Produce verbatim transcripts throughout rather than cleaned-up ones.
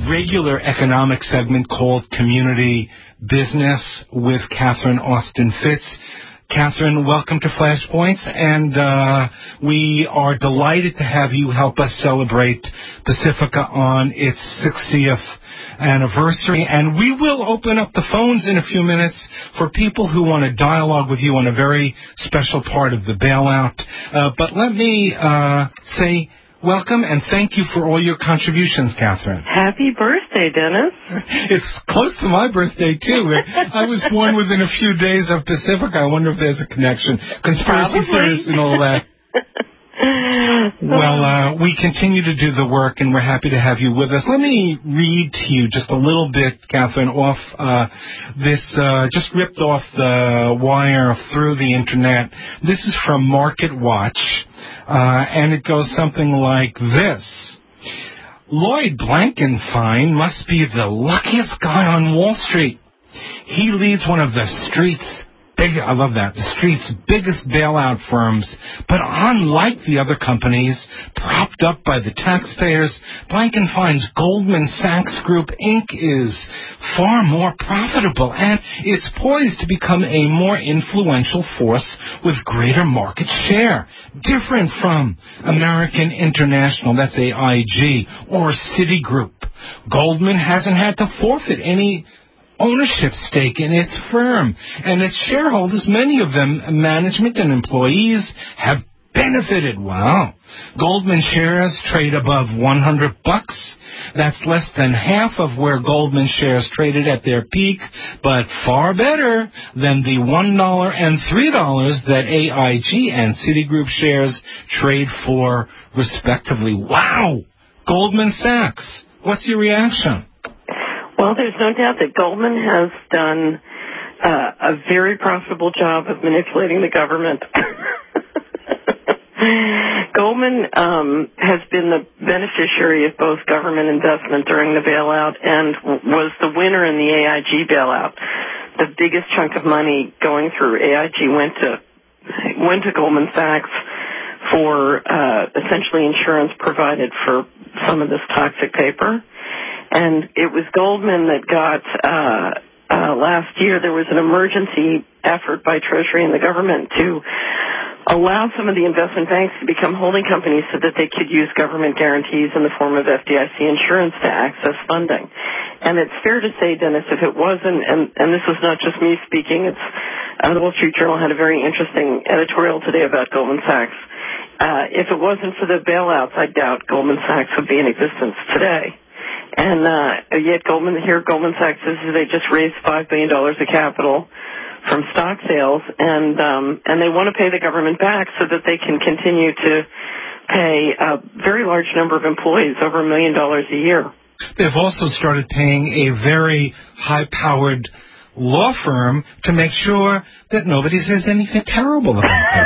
regular economic segment called Community Business with Catherine Austin Fitts. Catherine, welcome to Flashpoints, and uh, we are delighted to have you help us celebrate Pacifica on its sixtieth anniversary, and we will open up the phones in a few minutes for people who want to dialogue with you on a very special part of the bailout. Uh, but let me uh, say welcome and thank you for all your contributions, Catherine. Happy birthday, Dennis. It's close to my birthday, too. I was born within a few days of Pacifica. I wonder if there's a connection. Conspiracy theorists and all that. Well, uh, we continue to do the work, and we're happy to have you with us. Let me read to you just a little bit, Catherine, off uh, this, uh, just ripped off the wire through the Internet. This is from Market Watch, uh, and it goes something like this. Lloyd Blankfein must be the luckiest guy on Wall Street. He leads one of the street's Big, I love that. The street's biggest bailout firms, but unlike the other companies propped up by the taxpayers, Blankfein's Goldman Sachs Group, Incorporated is far more profitable and it's poised to become a more influential force with greater market share, different from American International, that's A I G, or Citigroup. Goldman hasn't had to forfeit any ownership stake in its firm, and its shareholders, many of them management and employees, have benefited. Wow. Goldman shares trade above one hundred bucks. That's less than half of where Goldman shares traded at their peak, but far better than the one dollar and three dollars that A I G and Citigroup shares trade for, respectively. Wow. Goldman Sachs. What's your reaction? Well, there's no doubt that Goldman has done uh, a very profitable job of manipulating the government. Goldman um, has been the beneficiary of both government investment during the bailout and w- was the winner in the A I G bailout. The biggest chunk of money going through A I G went to went to Goldman Sachs for uh, essentially insurance provided for some of this toxic paper. And it was Goldman that got, uh, uh, last year there was an emergency effort by Treasury and the government to allow some of the investment banks to become holding companies so that they could use government guarantees in the form of F D I C insurance to access funding. And it's fair to say, Dennis, if it wasn't, and, and this is not just me speaking, it's, uh, the Wall Street Journal had a very interesting editorial today about Goldman Sachs. Uh, if it wasn't for the bailouts, I doubt Goldman Sachs would be in existence today. And uh, yet Goldman, here Goldman Sachs says they just raised five billion dollars of capital from stock sales, and um, and they want to pay the government back so that they can continue to pay a very large number of employees, over a million dollars a year. They've also started paying a very high-powered law firm to make sure that nobody says anything terrible about them.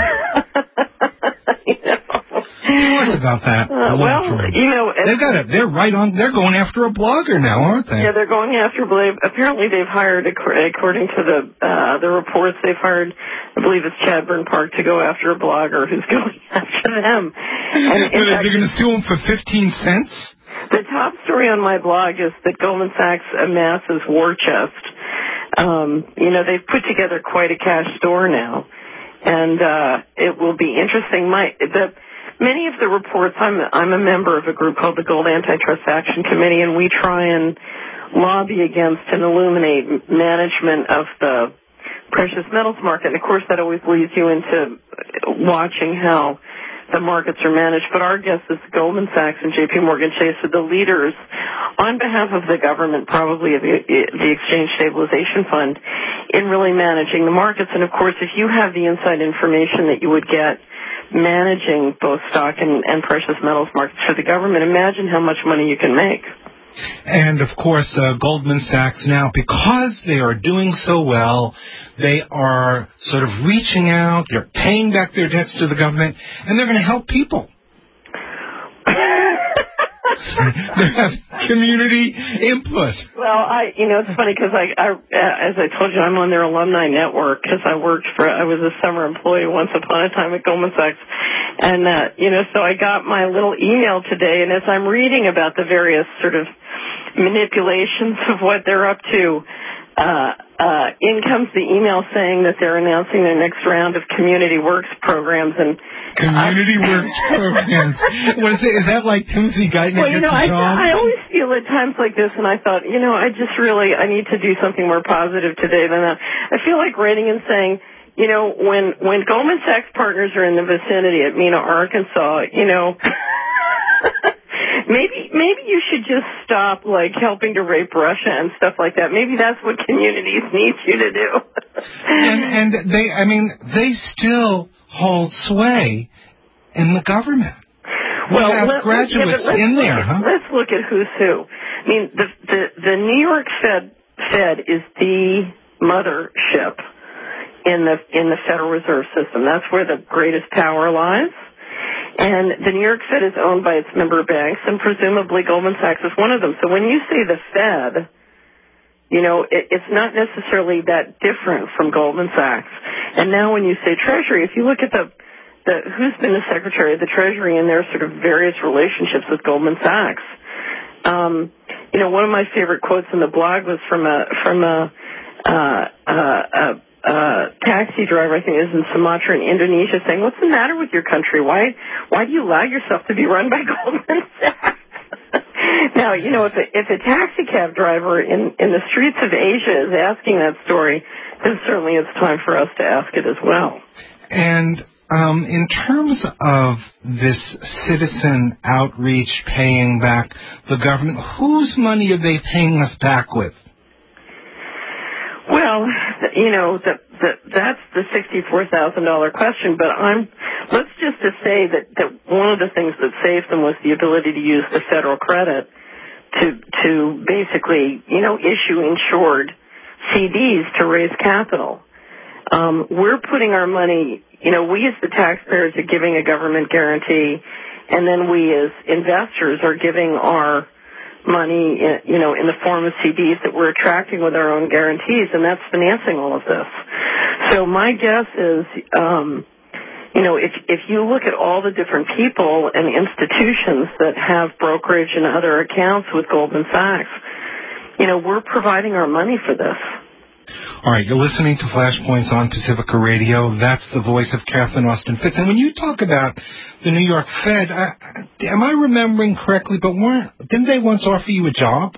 You know. Tell us about that. Uh, well, you know, they've got it. They're right on. They're going after a blogger now, aren't they? Yeah, they're going after. Apparently, they've hired, according to the uh, the reports, they've hired, I believe it's Chadburn Park, to go after a blogger who's going after them. And in fact, they're going to sue them for fifteen cents. The top story on my blog is that Goldman Sachs amasses war chest. Um, you know, they've put together quite a cash store now, and uh, it will be interesting. My the. Many of the reports, I'm, I'm a member of a group called the Gold Antitrust Action Committee, and we try and lobby against and illuminate management of the precious metals market. And, of course, that always leads you into watching how the markets are managed. But our guess is Goldman Sachs and J P Morgan Chase are the leaders on behalf of the government, probably of the, the Exchange Stabilization Fund, in really managing the markets. And, of course, if you have the inside information that you would get managing both stock and, and precious metals markets for the government, imagine how much money you can make. And, of course, uh, Goldman Sachs now, because they are doing so well, they are sort of reaching out, they're paying back their debts to the government, and they're going to help people. They have community input. Well, I, you know, it's funny because I, I, as I told you, I'm on their alumni network because I worked for, I was a summer employee once upon a time at Goldman Sachs. And, uh, you know, so I got my little email today, and as I'm reading about the various sort of manipulations of what they're up to. Uh, uh, in comes the email saying that they're announcing their next round of community works programs and community uh, works programs. What is it? Is that like Timothy Geithner well, you gets know, a I, job? I always feel at times like this, and I thought, you know, I just really I need to do something more positive today than that. I feel like writing and saying, you know, when when Goldman Sachs partners are in the vicinity at Mena, Arkansas, you know. Maybe maybe you should just stop, like, helping to rape Russia and stuff like that. Maybe that's what communities need you to do. and, and they, I mean, they still hold sway in the government. We well, have let, graduates yeah, in there, at, huh? Let's look at who's who. I mean, the, the, the New York Fed, Fed is the mothership in the in the Federal Reserve System. That's where the greatest power lies. And the New York Fed is owned by its member banks, and presumably Goldman Sachs is one of them. So when you say the Fed, you know, it, it's not necessarily that different from Goldman Sachs. And now when you say Treasury, if you look at the, the who's been the Secretary of the Treasury and their sort of various relationships with Goldman Sachs, um, you know, one of my favorite quotes in the blog was from a from a uh, uh, uh, Uh, taxi driver, I think, is in Sumatra in Indonesia, saying, "What's the matter with your country? Why, why do you allow yourself to be run by Goldman Sachs?" Now, you know, if a, if a taxi cab driver in in the streets of Asia is asking that story, then certainly it's time for us to ask it as well. And um, in terms of this citizen outreach paying back the government, whose money are they paying us back with? Well, you know, the, the, that's the sixty-four thousand dollars question, but I'm, let's just to say that, that one of the things that saved them was the ability to use the federal credit to, to basically, you know, issue insured C Ds to raise capital. Um, we're putting our money, you know, we as the taxpayers are giving a government guarantee, and then we as investors are giving our money, you know, in the form of C Ds that we're attracting with our own guarantees, and that's financing all of this. So my guess is, um, you know, if if you look at all the different people and institutions that have brokerage and other accounts with Goldman Sachs, you know, we're providing our money for this. All right, you're listening to Flashpoints on Pacifica Radio. That's the voice of Catherine Austin Fitts. And when you talk about the New York Fed, uh, am I remembering correctly, but weren't, didn't they once offer you a job?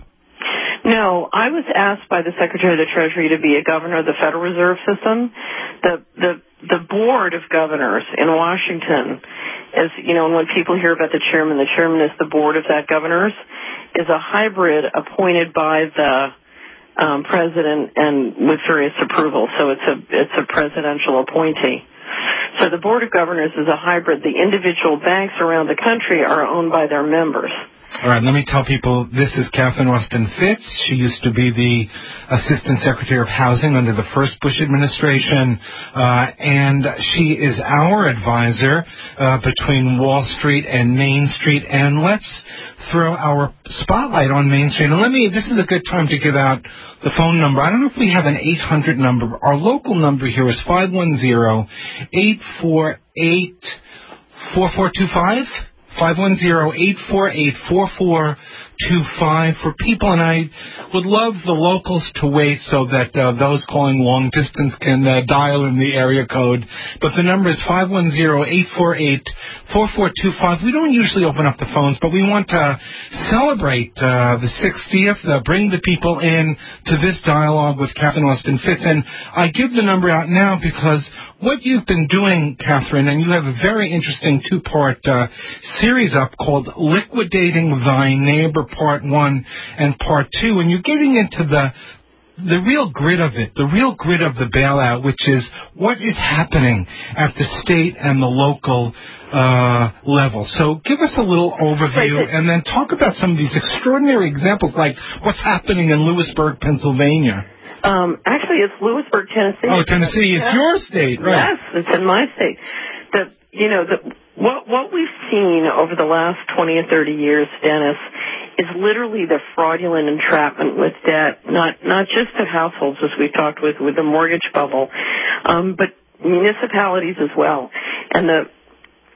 No, I was asked by the Secretary of the Treasury to be a governor of the Federal Reserve System. The the the board of governors in Washington is, you know, and when people hear about the chairman, the chairman is the board of that governors, is a hybrid appointed by the Um, president and with various approvals, so it's a it's a presidential appointee. So the Board of Governors is a hybrid. The individual banks around the country are owned by their members. All right, let me tell people, this is Catherine Austin Fitts. She used to be the Assistant Secretary of Housing under the first Bush administration, uh, and she is our advisor uh, between Wall Street and Main Street. And let's throw our spotlight on Main Street. And let me, this is a good time to give out the phone number. I don't know if we have an eight hundred number. Our local number here is five one zero, eight four eight, four four two five. five one zero, eight four eight, four four two five for people, and I would love the locals to wait so that uh, those calling long distance can uh, dial in the area code. But the number is five one zero, eight four eight, four four two five. We don't usually open up the phones, but we want to celebrate uh, the sixtieth, uh, bring the people in to this dialogue with Catherine Austin Fitts. And I give the number out now because what you've been doing, Catherine, and you have a very interesting two-part uh, series up called Liquidating Thy Neighbor Part One and Part Two, and you're getting into the the real grit of it, the real grit of the bailout, which is what is happening at the state and the local uh, level. So give us a little overview, right, and then talk about some of these extraordinary examples, like what's happening in Lewisburg, Pennsylvania. Um, actually, it's Lewisburg, Tennessee. Oh, Tennessee, it's yeah. your state, right? Yes, it's in my state. The, you know, the, what what we've seen over the last twenty or thirty years, Dennis, is literally the fraudulent entrapment with debt, not not just of households, as we've talked with with the mortgage bubble, um, but municipalities as well. And the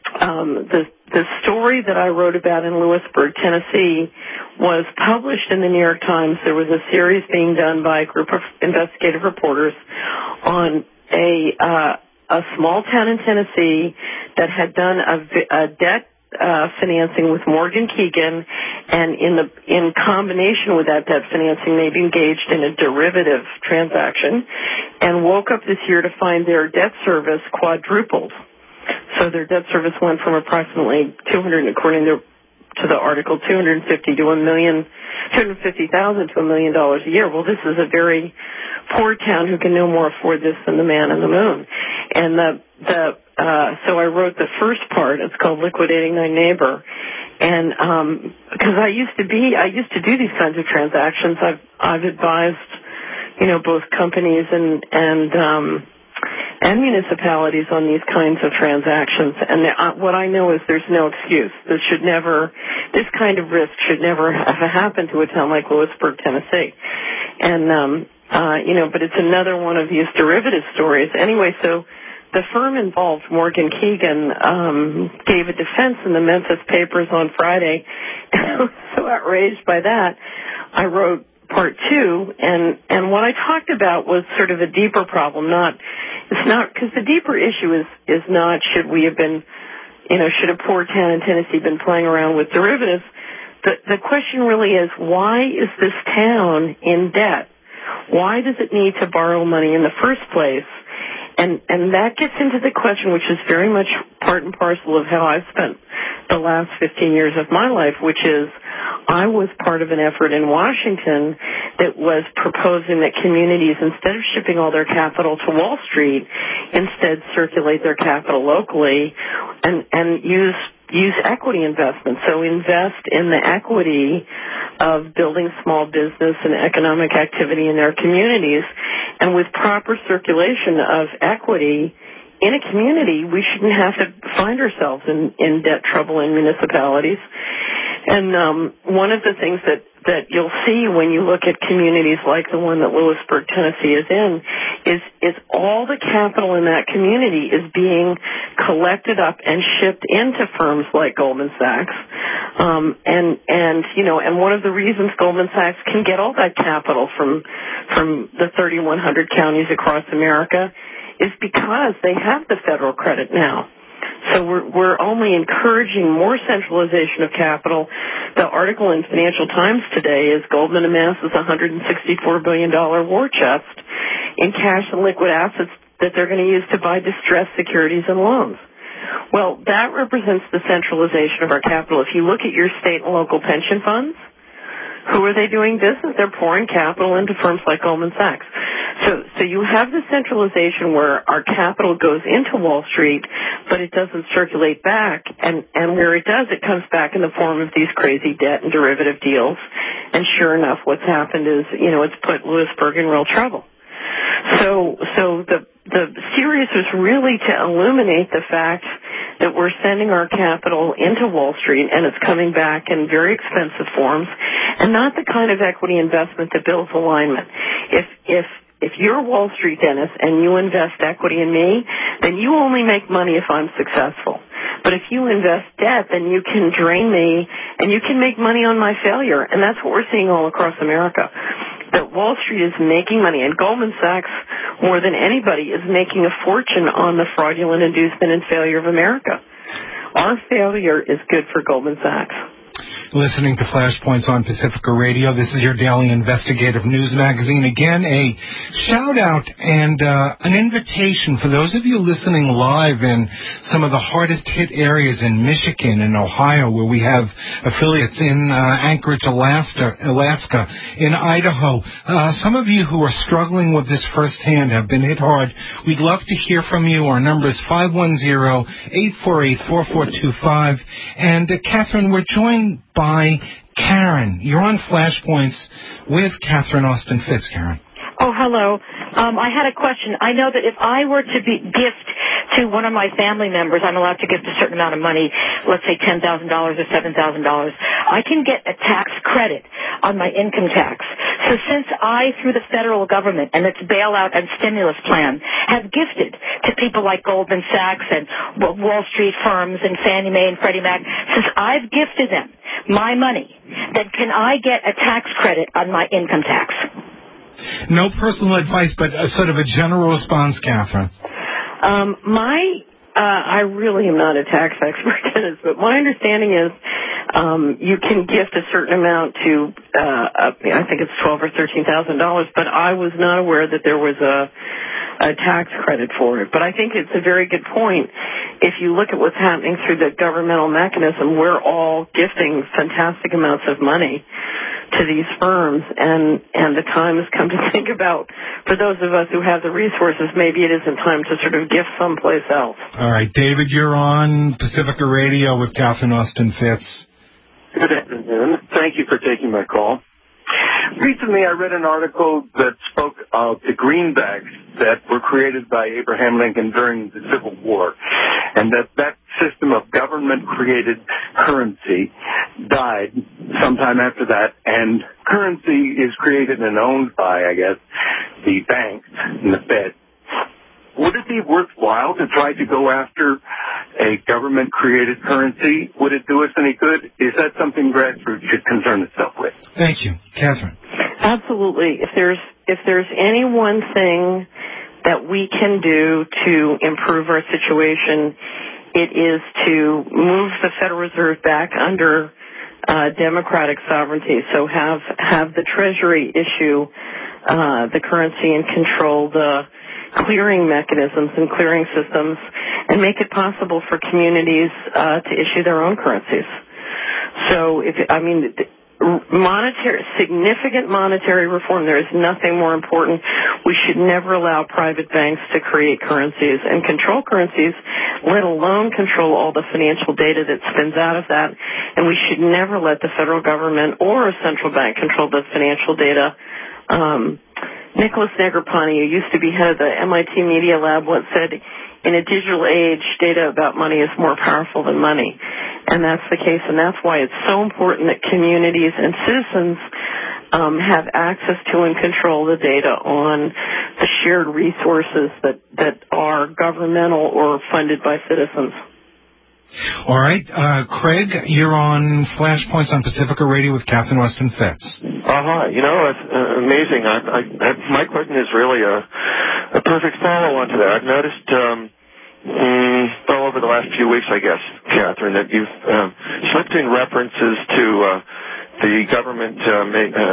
um, the the story that I wrote about in Lewisburg, Tennessee, was published in the New York Times. There was a series being done by a group of investigative reporters on a uh, a small town in Tennessee that had done a, a debt uh, financing with Morgan Keegan, and in the in combination with that debt financing, they've engaged in a derivative transaction, and woke up this year to find their debt service quadrupled. So their debt service went from approximately two hundred, according to, to the article, two hundred fifty to a million, two hundred fifty thousand to a million dollars a year. Well, this is a very poor town who can no more afford this than the man in the moon. And the the uh, so I wrote the first part. It's called Liquidating Thy Neighbor. And um, because I used to be, I used to do these kinds of transactions. I've I've advised, you know, both companies and and um, and municipalities on these kinds of transactions. And uh, what I know is there's no excuse. This should never, this kind of risk should never have happened to a town like Lewisburg, Tennessee. And, um, uh, you know, but it's another one of these derivative stories. Anyway, so the firm involved, Morgan Keegan, um, gave a defense in the Memphis papers on Friday. And I was so outraged by that, I wrote part two, and, and what I talked about was sort of a deeper problem, not, it's not, because the deeper issue is, is not should we have been, you know, should a poor town in Tennessee been playing around with derivatives. The, the question really is, why is this town in debt? Why does it need to borrow money in the first place? And, and that gets into the question, which is very much part and parcel of how I've spent the last fifteen years of my life, which is I was part of an effort in Washington that was proposing that communities, instead of shipping all their capital to Wall Street, instead circulate their capital locally and, and use use equity investments. So invest in the equity of building small business and economic activity in their communities. And with proper circulation of equity in a community, we shouldn't have to find ourselves in, in debt trouble in municipalities. And um, one of the things that, that you'll see when you look at communities like the one that Lewisburg, Tennessee is in is, is all the capital in that community is being collected up and shipped into firms like Goldman Sachs. Um, and, and, you know, and one of the reasons Goldman Sachs can get all that capital from, from the thirty-one hundred counties across America is because they have the federal credit now. So we're, we're only encouraging more centralization of capital. The article in Financial Times today is Goldman amasses a one hundred sixty-four billion dollars war chest in cash and liquid assets that they're going to use to buy distressed securities and loans. Well, that represents the centralization of our capital. If you look at your state and local pension funds, who are they doing business? They're pouring capital into firms like Goldman Sachs. So, so you have the centralization where our capital goes into Wall Street, but it doesn't circulate back. And, and where it does, it comes back in the form of these crazy debt and derivative deals. And sure enough, what's happened is, you know, it's put Lewisburg in real trouble. So, so the, the series was really to illuminate the fact that we're sending our capital into Wall Street and it's coming back in very expensive forms and not the kind of equity investment that builds alignment. If, if, if you're Wall Street, Dennis, and you invest equity in me, then you only make money if I'm successful. But if you invest debt, then you can drain me and you can make money on my failure. And that's what we're seeing all across America. That Wall Street is making money, and Goldman Sachs, more than anybody, is making a fortune on the fraudulent inducement and failure of America. Our failure is good for Goldman Sachs. Listening to Flashpoints on Pacifica Radio. This is your daily investigative news magazine. Again, a shout-out and uh, an invitation for those of you listening live in some of the hardest-hit areas in Michigan and Ohio, where we have affiliates in uh, Anchorage, Alaska, Alaska, in Idaho. Uh, some of you who are struggling with this firsthand have been hit hard. We'd love to hear from you. Our number is five one zero, eight four eight, four four two five. And, uh, Catherine, we're joined by Karen. You're on Flashpoints with Catherine Austin Fitz. Karen. Oh, hello. Um, I had a question. I know that if I were to be gift to one of my family members, I'm allowed to gift a certain amount of money, let's say ten thousand dollars or seven thousand dollars, I can get a tax credit on my income tax. So since I, through the federal government and its bailout and stimulus plan, have gifted to people like Goldman Sachs and Wall Street firms and Fannie Mae and Freddie Mac, since I've gifted them my money, then can I get a tax credit on my income tax? No personal advice, but a sort of a general response, Catherine. Um, my, uh, I really am not a tax expert in this, but my understanding is um, you can gift a certain amount to, uh, up, I think it's twelve or thirteen thousand dollars, but I was not aware that there was a, a tax credit for it. But I think it's a very good point. If you look at what's happening through the governmental mechanism, we're all gifting fantastic amounts of money to these firms, and, and the time has come to think about, for those of us who have the resources, maybe it isn't time to sort of gift someplace else. All right, David, you're on Pacifica Radio with Catherine Austin Fitz. Good afternoon. Thank you for taking my call. Recently, I read an article that spoke of the greenbacks that were created by Abraham Lincoln during the Civil War, and that that system of government-created currency died sometime after that, and currency is created and owned by, I guess, the banks and the Fed. Would it be worthwhile to try to go after a government-created currency? Would it do us any good? Is that something grassroots should concern itself with? Thank you. Catherine. Absolutely. If there's if there's any one thing that we can do to improve our situation, it is to move the Federal Reserve back under uh, democratic sovereignty. So have have the Treasury issue uh, the currency and control the clearing mechanisms and clearing systems, and make it possible for communities uh, to issue their own currencies. So, if I mean, monetary, significant monetary reform, there is nothing more important. We should never allow private banks to create currencies and control currencies, let alone control all the financial data that spins out of that. And we should never let the federal government or a central bank control the financial data. Um, Nicholas Negroponte, who used to be head of the M I T Media Lab, once said, in a digital age, data about money is more powerful than money. And that's the case, and that's why it's so important that communities and citizens um, have access to and control the data on the shared resources that, that are governmental or funded by citizens. All right. Uh, Craig, you're on Flashpoints on Pacifica Radio with Catherine Austin Fitz. Uh-huh. You know, it's uh, amazing. I, I, I, my question is really a, a perfect follow-on to that. I've noticed um, mm, well over the last few weeks, I guess, Catherine, that you've uh, slipped in references to uh, the government uh, ma- uh,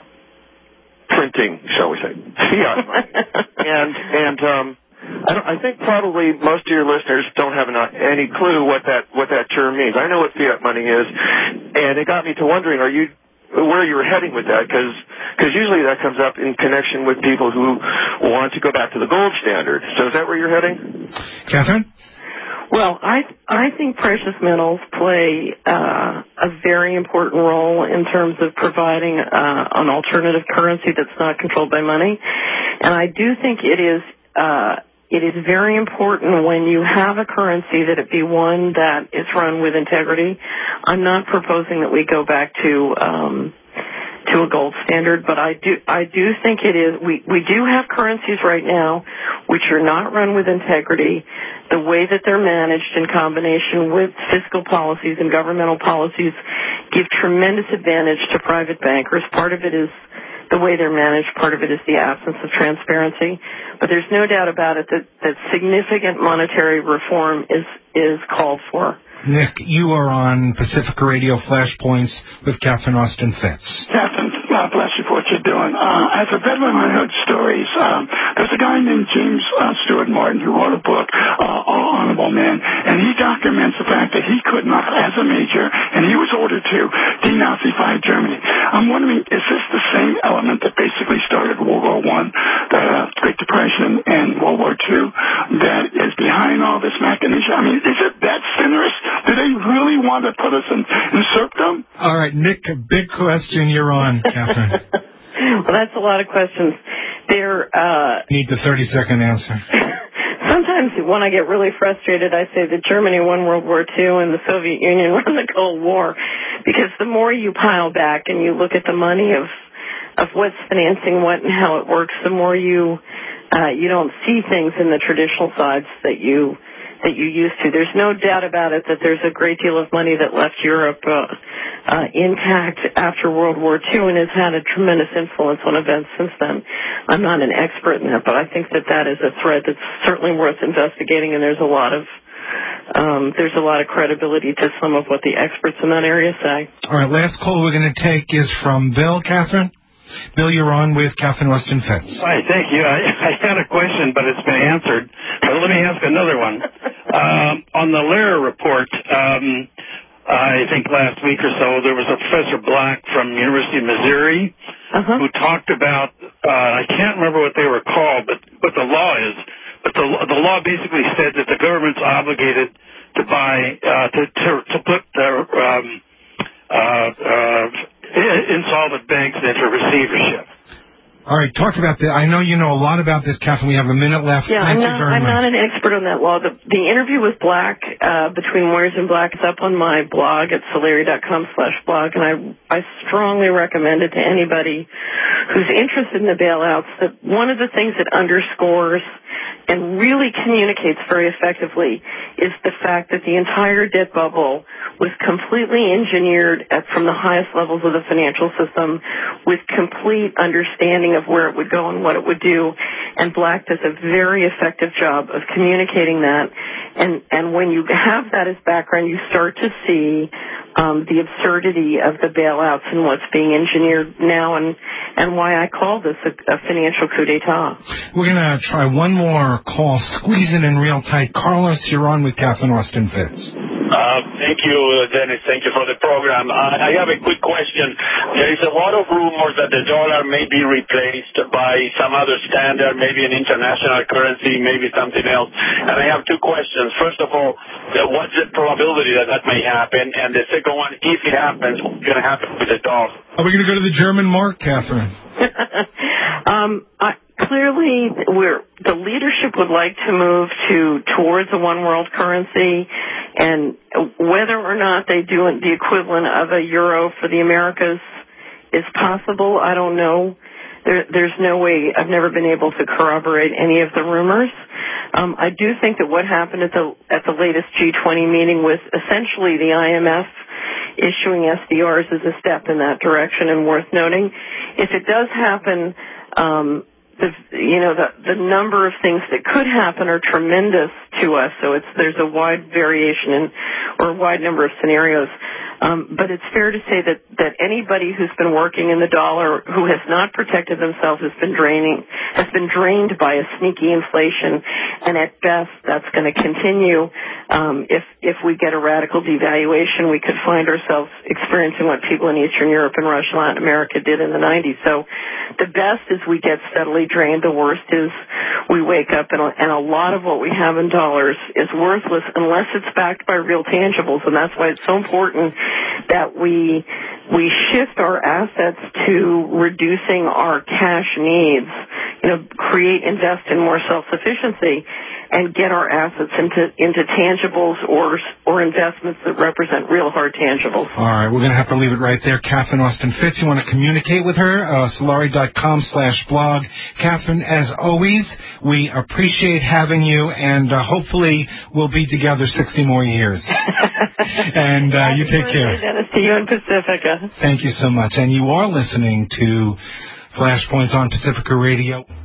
printing, shall we say, fiat money. and, and, um, I, don't, I think probably most of your listeners don't have an, any clue what that what that term means. I know what fiat money is, and it got me to wondering, are you where you were heading with that? Because usually that comes up in connection with people who want to go back to the gold standard. So is that where you're heading? Catherine? Well, I I think precious metals play uh, a very important role in terms of providing uh, an alternative currency that's not controlled by money, and I do think it is. Uh, It is very important when you have a currency that it be one that is run with integrity. I'm not proposing that we go back to um, to a gold standard, but I do I do think it is. We we do have currencies right now which are not run with integrity. The way that they're managed in combination with fiscal policies and governmental policies give tremendous advantage to private bankers. Part of it is the way they're managed, part of it is the absence of transparency. But there's no doubt about it that, that significant monetary reform is, is called for. Nick, you are on Pacifica Radio Flashpoints with Catherine Austin Fitz. Catherine, God bless you for what you're doing. Uh, as a veteran, I heard stories. Um, there's a guy named James uh, Stewart Martin who wrote a book, uh, All Honorable Men, and he documents the fact that he could not, as a major, and he was ordered to denazify Germany. I'm wondering, is this the same element that basically started World War One, the Great Depression, and World War Two, that is behind all this mechanism? I mean, is it that sinuous? Do they really want to put us in, in serfdom? All right, Nick, big question. You're on, Catherine. Well, that's a lot of questions. There, uh... Need the thirty-second answer. Sometimes when I get really frustrated, I say that Germany won World War Two and the Soviet Union won the Cold War, because the more you pile back and you look at the money of of what's financing what and how it works, the more you uh, you don't see things in the traditional sides that you that you used to. There's no doubt about it that there's a great deal of money that left Europe uh, uh, intact after World War Two and has had a tremendous influence on events since then. I'm not an expert in that, but I think that that is a thread that's certainly worth investigating, and there's a lot of um, there's a lot of credibility to some of what the experts in that area say. All right, last call we're going to take is from Bill. Catherine? Bill, you're on with Catherine Austin Fitz. Hi, thank you. I, I had a question, but it's been answered. But let me ask another one. Um, on the Lehrer report, um, I think last week or so, there was a Professor Black from University of Missouri uh-huh. who talked about, uh, I can't remember what they were called, but what the law is. But the, the law basically said that the government's obligated to buy, uh, to, to, to put the um, uh, uh, insolvent banks into receivership. All right, talk about that. I know you know a lot about this, Catherine. We have a minute left. Yeah, Thank I'm you not, very I'm much. not an expert on that law. The, the interview with Black, uh, between Moyers and Black, is up on my blog at solari.com slash blog, and I, I strongly recommend it to anybody who's interested in the bailouts. That one of the things that underscores and really communicates very effectively is the fact that the entire debt bubble was completely engineered at, from the highest levels of the financial system, with complete understanding of where it would go and what it would do. And Black does a very effective job of communicating that. And, and when you have that as background, you start to see um, the absurdity of the bailouts and what's being engineered now, and, and why I call this a, a financial coup d'etat. We're going to try one more call. Squeeze it in real tight. Carlos, you're on with Catherine Austin Fitz. Uh, thank you, Dennis. Thank you for the program. Uh, I have a quick question. There is a lot of rumors that the dollar may be replaced by some other standard, maybe an international currency, maybe something else. And I have two questions. First of all, what's the probability that that may happen? And the second one, if it happens, what's going to happen with the dollar? Are we going to go to the German mark, Catherine? um, I, clearly, we're, the leadership would like to move to towards a one world currency, and whether or not they do the equivalent of a euro for the Americas is possible. I don't know. There, there's no way. I've never been able to corroborate any of the rumors. Um, I do think that what happened at the at the latest G twenty meeting with essentially the I M F issuing S D Rs is a step in that direction and worth noting. If it does happen, um, the, you know, the, the number of things that could happen are tremendous to us. So it's, there's a wide variation in, or a wide number of scenarios. Um, but it's fair to say that, that anybody who's been working in the dollar who has not protected themselves has been draining, has been drained by a sneaky inflation. And at best, that's going to continue. Um, if, if we get a radical devaluation, we could find ourselves experiencing what people in Eastern Europe and Russia, Latin America did in the nineties. So the best is we get steadily drained. The worst is we wake up and a, and a lot of what we have in dollars is worthless unless it's backed by real tangibles. And that's why it's so important that we we shift our assets to reducing our cash needs, you know, create, invest in more self-sufficiency, and get our assets into into tangibles or or investments that represent real hard tangibles. All right, we're going to have to leave it right there. Catherine Austin Fitz, you want to communicate with her? Uh, Solari.com slash blog. Catherine, as always, we appreciate having you, and uh, hopefully we'll be together sixty more years. And uh, you take care. Dennis, to you and Pacifica. Thank you so much. And you are listening to Flashpoints on Pacifica Radio.